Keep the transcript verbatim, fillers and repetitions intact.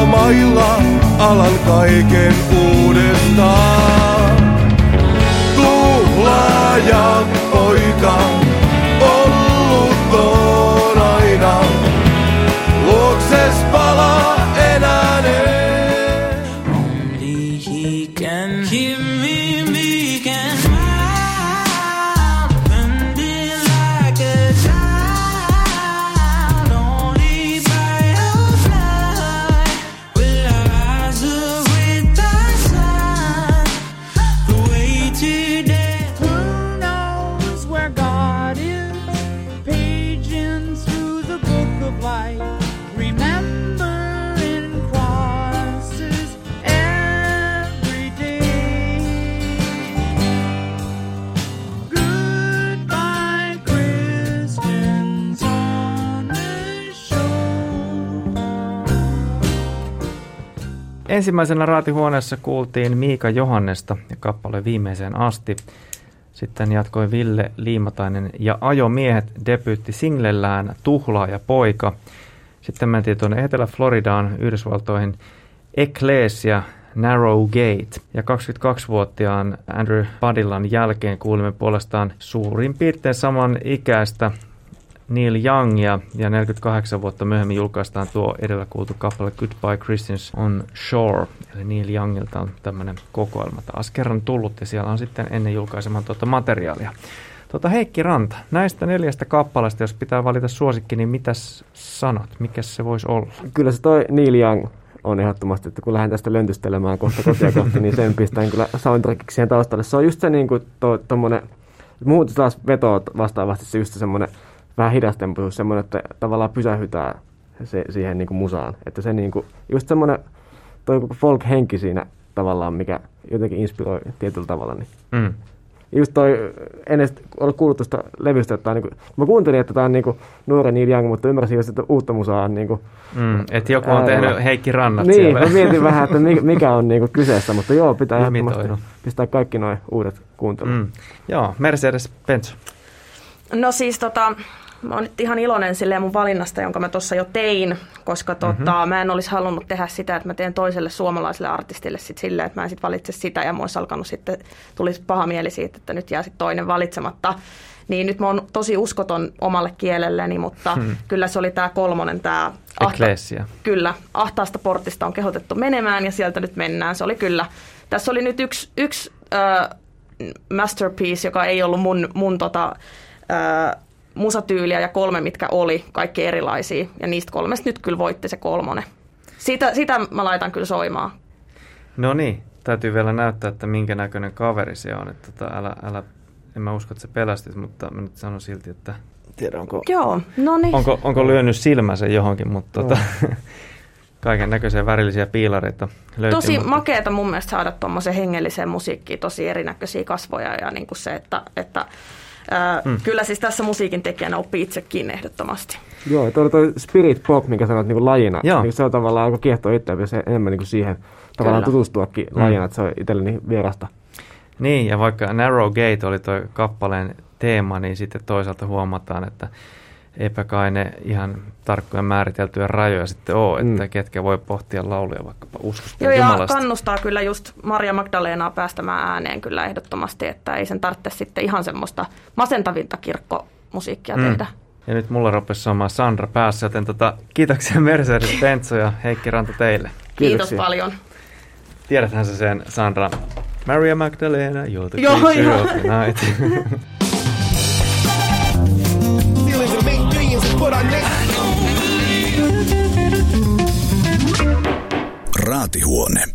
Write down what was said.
mailla alan kaiken uudestaan. Tuhlaaja poika, ollut on aina, luokses palaa enää en. Only he can keep me vegan. Ensimmäisenä raatihuoneessa kuultiin Miika Johannesta ja kappale Viimeiseen asti. Sitten jatkoi Ville Liimatainen ja Ajomiehet debyytti singlellään Tuhlaaja poika. Sitten mentiin tuonne Etelä-Floridaan Yhdysvaltoihin Ecclesia Narrow Gate. Ja kaksikymmentäkaksivuotiaan Andrew Padillan jälkeen kuulimme puolestaan suurin piirtein saman ikäistä Neil Youngia, ja neljäkymmentäkahdeksan vuotta myöhemmin julkaistaan tuo edellä kuultu kappale Goodbye Christians on Shore. Eli Neil Youngilta on tämmöinen kokoelma taas kerran tullut, ja siellä on sitten ennen julkaisemaan tuota materiaalia. Tuota Heikki Ranta, näistä neljästä kappaleesta, jos pitää valita suosikki, niin mitäs sanot? Mikä se voisi olla? Kyllä se toi Neil Young on ehdottomasti, että kun lähden tästä löntystelemään kohta kotia kohti, niin sen pistän kyllä soundtrackiksi siihen taustalle. Se on just se niin kuin tuommoinen, muuten taas vetoa vastaavasti se just semmoinen vähän hidastempoisuus, semmoinen, että tavallaan pysähytään se, siihen niin kuin musaan. Että se niin kuin, just semmoinen toi folk-henki siinä tavallaan, mikä jotenkin inspiroi tietyllä tavalla. Niin. Mm. Just toi, en edes ole kuullut tuosta levystä, että niin kuin, mä kuuntelin, että tämä on niin kuin nuori Neil Young, mutta ymmärsin just, että uutta musaa on niin kuin, mm, että joku on ää, tehnyt Heikki Rannat niin, siellä. Niin, mä mietin vähän, että mikä on niin kuin kyseessä, mutta joo, pitää ehdottomasti pistää kaikki nuo uudet kuuntelut. Mm. Joo, Mercedes-Benz. No siis tota, mä oon nyt ihan iloinen silleen mun valinnasta, jonka mä tuossa jo tein, koska tota, mm-hmm. mä en olisi halunnut tehdä sitä, että mä teen toiselle suomalaiselle artistille sit silleen, että mä en sit valitse sitä, ja mä olisi alkanut sitten, tulisi paha mieli siitä, että nyt jää sitten toinen valitsematta. Niin nyt mä oon tosi uskoton omalle kielelleni, mutta hmm. kyllä se oli tää kolmonen, tää Ecclesia. Ahta, kyllä, ahtaasta portista on kehotettu menemään, ja sieltä nyt mennään. Se oli kyllä, tässä oli nyt yksi, yksi äh, masterpiece, joka ei ollut mun, mun tota, äh, musatyyliä, ja kolme, mitkä oli, kaikki erilaisia. Ja niistä kolmesta nyt kyllä voitti se kolmonen. Sitä, sitä mä laitan kyllä soimaan. No niin, täytyy vielä näyttää, että minkä näköinen kaveri se on. Että tota, älä, älä, en mä usko, että se pelästyisi, mutta mä nyt sanon silti, että tiedä, onko, Joo, no niin. onko, onko lyönyt silmänsä johonkin, mutta tota, kaiken näköisiä värillisiä piilareita löytyy. Tosi mutta makeata mun mielestä saada tuommoisen hengelliseen musiikkiin, tosi erinäköisiä kasvoja, ja niin kuin se, että... että Äh, mm. Kyllä siis tässä musiikin tekijänä oppii itsekin ehdottomasti. Joo, tuo toi spirit pop, minkä sanot niin kuin lajina, niin se on tavallaan alkoi kiehtoa itseäni se enemmän niin kuin siihen tavallaan kyllä. tutustuakin mm. lajina, että se on itselleni vierasta. Niin, ja vaikka Narrow Gate oli toi kappaleen teema, niin sitten toisaalta huomataan, että eipä kai ne ihan tarkkoja määriteltyjä rajoja sitten ole, että mm. ketkä voi pohtia lauluja vaikkapa uskosta Joo, Jumalasta. Ja kannustaa kyllä just Maria Magdalenaa päästämään ääneen kyllä ehdottomasti, että ei sen tarvitse sitten ihan semmoista masentavinta kirkkomusiikkia mm. tehdä. Ja nyt mulla rupesi saamaan Sandra päässä, joten tota, kiitoksia Mercedes-Benz ja Heikki Ranta teille. Kiitos Kiitoksia. paljon. Tiedäthän sä sen, Sandra? Maria Magdalena, you're the creature of the night. Raatihuone.